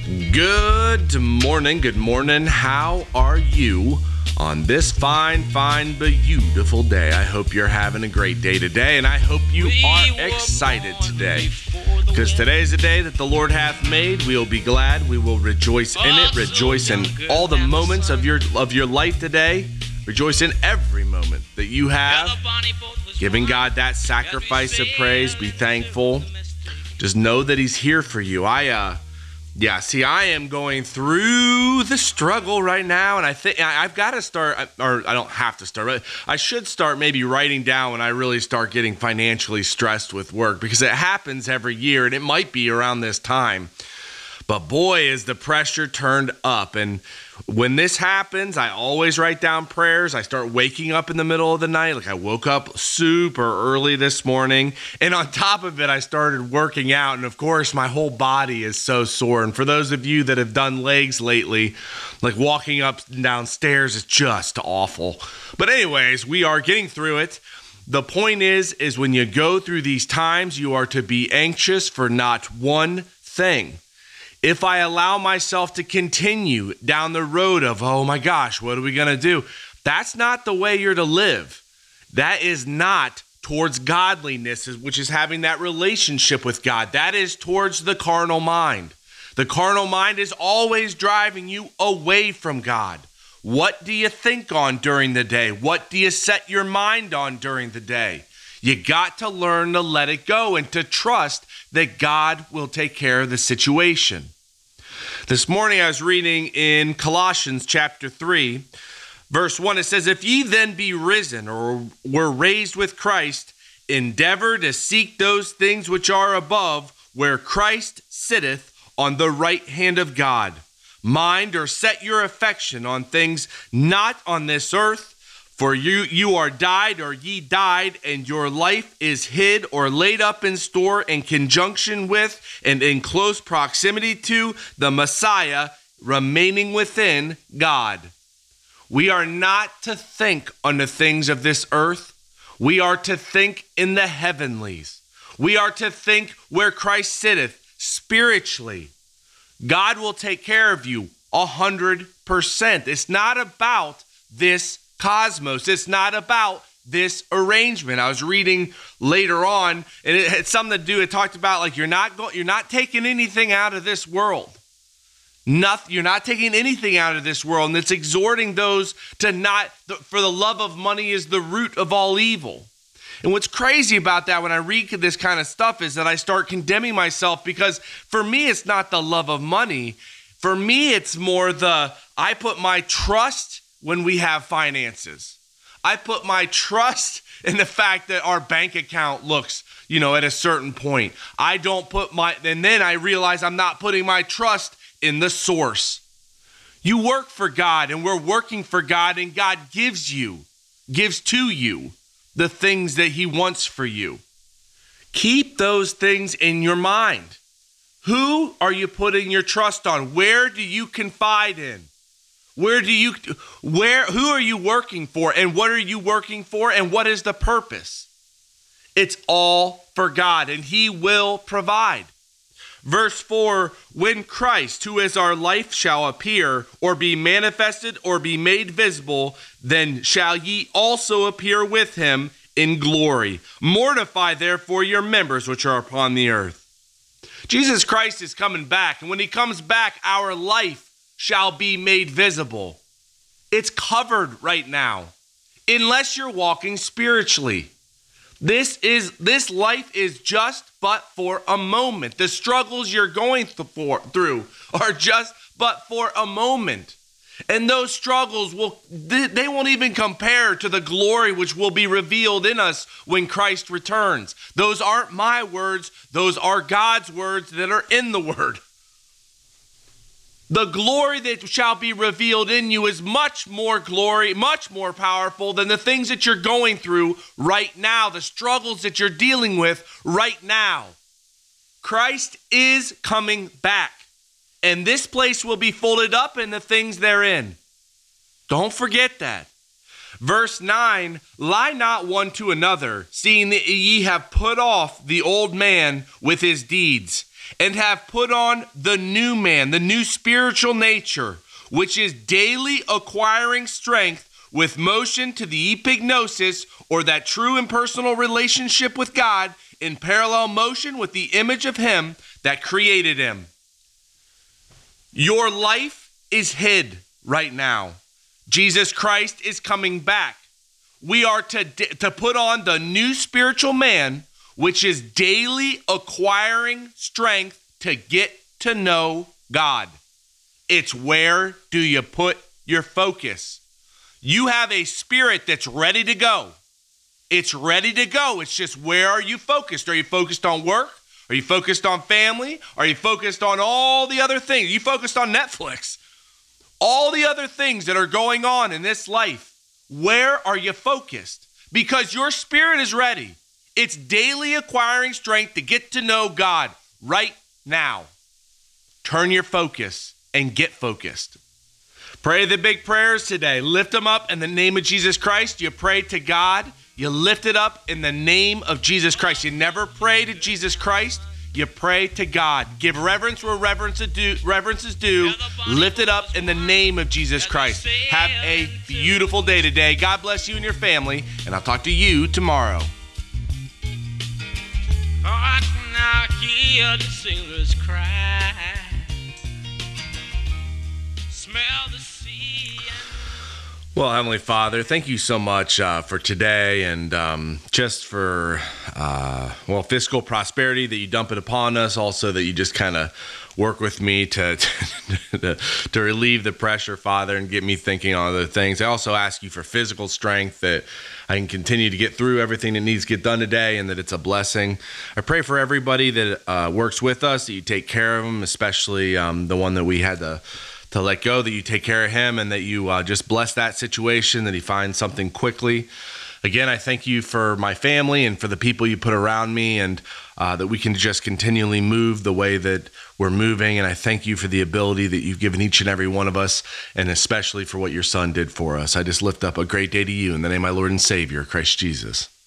Good morning. How are you on this fine, beautiful day? I hope you're having a great day today, and I hope you are excited today, because today is the day that the Lord hath made. We will be glad. We will rejoice in it. Rejoice in all the moments of your life today. Rejoice in every moment that you have. Giving God that sacrifice of praise. Be thankful. Just know that He's here for you. I am going through the struggle right now, and I think I've got to start, or I don't have to start, but I should start maybe writing down when I really start getting financially stressed with work, because it happens every year, and it might be around this time. But boy, is the pressure turned up. And when this happens, I always write down prayers. I start waking up in the middle of the night. Like, I woke up super early this morning. And on top of it, I started working out. And of course, my whole body is so sore. And for those of you that have done legs lately, like walking up and down stairs is just awful. But anyways, we are getting through it. The point is when when you go through these times, you are to be anxious for not one thing. If I allow myself to continue down the road of, oh my gosh, what are we going to do? That's not the way you're to live. That is not towards godliness, which is having that relationship with God. That is towards the carnal mind. The carnal mind is always driving you away from God. What do you think on during the day? What do you set your mind on during the day? You got to learn to let it go and to trust that God will take care of the situation. This morning I was reading in Colossians chapter 3, verse 1. It says, "If ye then be risen or were raised with Christ, endeavor to seek those things which are above, where Christ sitteth on the right hand of God. Mind or set your affection on things not on this earth, for you are died, or ye died, and your life is hid or laid up in store in conjunction with and in close proximity to the Messiah, remaining within God." We are not to think on the things of this earth. We are to think in the heavenlies. We are to think where Christ sitteth spiritually. God will take care of you 100%. It's not about this cosmos. It's not about this arrangement. I was reading later on, and it had something to do. It talked about like you're not taking anything out of this world. You're not taking anything out of this world, and it's exhorting those to not. For the love of money is the root of all evil. And what's crazy about that when I read this kind of stuff is that I start condemning myself, because for me it's not the love of money. For me it's more I put my trust when we have finances. I put my trust in the fact that our bank account looks, at a certain point. And then I realize I'm not putting my trust in the source. You work for God, and we're working for God, and God gives to you the things that He wants for you. Keep those things in your mind. Who are you putting your trust on? Where do you confide in? Who are you working for, and what are you working for, and what is the purpose? It's all for God, and He will provide. Verse 4, "When Christ, who is our life, shall appear, or be manifested, or be made visible, then shall ye also appear with Him in glory. Mortify therefore your members which are upon the earth." Jesus Christ is coming back, and when He comes back, our life shall be made visible. It's covered right now, unless you're walking spiritually. This life is just but for a moment. The struggles you're going through are just but for a moment. And those struggles they won't even compare to the glory which will be revealed in us when Christ returns. Those aren't my words. Those are God's words that are in the Word. The glory that shall be revealed in you is much more powerful than the things that you're going through right now, the struggles that you're dealing with right now. Christ is coming back, and this place will be folded up in the things therein. Don't forget that. Verse 9, "Lie not one to another, seeing that ye have put off the old man with his deeds, and have put on the new man, the new spiritual nature, which is daily acquiring strength with motion to the epignosis, or that true and personal relationship with God in parallel motion with the image of him that created him. Your life is hid right now. Jesus Christ is coming back. We are to put on the new spiritual man, which is daily acquiring strength to get to know God. It's where do you put your focus? You have a spirit that's ready to go. It's ready to go. It's just, where are you focused? Are you focused on work? Are you focused on family? Are you focused on all the other things? Are you focused on Netflix? All the other things that are going on in this life. Where are you focused? Because your spirit is ready. It's daily acquiring strength to get to know God right now. Turn your focus and get focused. Pray the big prayers today. Lift them up in the name of Jesus Christ. You pray to God. You lift it up in the name of Jesus Christ. You never pray to Jesus Christ. You pray to God. Give reverence where reverence is due. Lift it up in the name of Jesus Christ. Have a beautiful day today. God bless you and your family, and I'll talk to you tomorrow. I can now hear the sailors cry. Smell the sea. Well, Heavenly Father, thank you so much for today, and just for, fiscal prosperity that you dump it upon us. Also that you just kind of work with me to relieve the pressure, Father, and get me thinking on other things. I also ask you for physical strength, that I can continue to get through everything that needs to get done today, and that it's a blessing. I pray for everybody that works with us, that you take care of them, especially the one that we had to let go, that you take care of him, and that you just bless that situation, that he finds something quickly. Again, I thank you for my family and for the people you put around me, and that we can just continually move the way that we're moving. And I thank you for the ability that you've given each and every one of us, and especially for what your son did for us. I just lift up a great day to you in the name of my Lord and Savior, Christ Jesus.